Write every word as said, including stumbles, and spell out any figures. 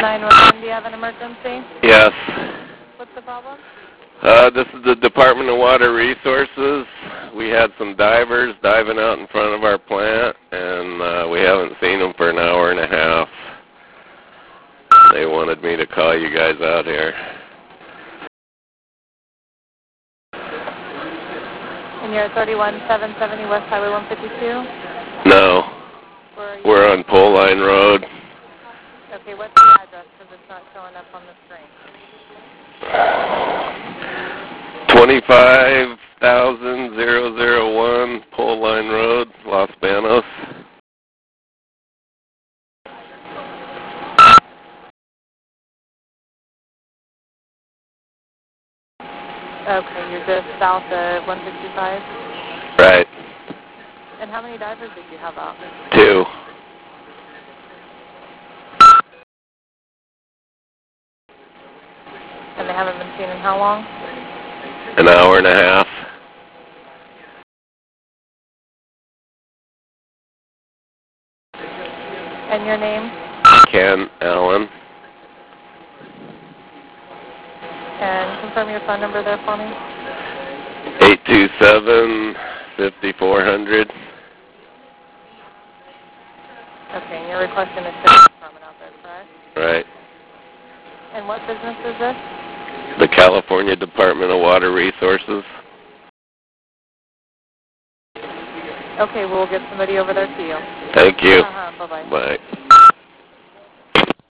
nine one one, do you have an emergency? Yes. What's the problem? Uh, this is the Department of Water Resources. We had some divers diving out in front of our plant, and uh, we haven't seen them for an hour and a half. They wanted me to call you guys out here. And you're at thirty-one seven seventy West Highway one fifty-two? No. Where are you? We're on Pole Line Road. Okay, what's the address? Because it's not showing up on the screen. twenty-five thousand one Pole Line Road, Los Banos. Okay, you're just south of one fifty-five? Right. And how many divers did you have out? Two. And they haven't been seen in how long? An hour and a half. And your name? Ken Allen. And confirm your phone number there for me. eight two seven, five four zero zero. Okay, and you're requesting a sheriff's department out there, correct? Right. And what business is this? The California Department of Water Resources. Okay, we'll get somebody over there to you. Thank you. Uh-huh, bye-bye. Bye.